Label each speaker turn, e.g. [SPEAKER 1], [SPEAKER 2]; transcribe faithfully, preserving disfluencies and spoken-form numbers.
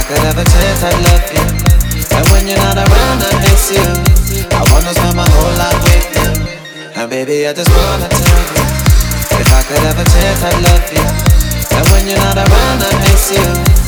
[SPEAKER 1] could have a chance, I'd love you. And when you're not around, I miss you. I wanna spend my whole life with you. And baby, I just wanna tell you, if I could have a chance, I'd love you. And when you're not around, I miss you.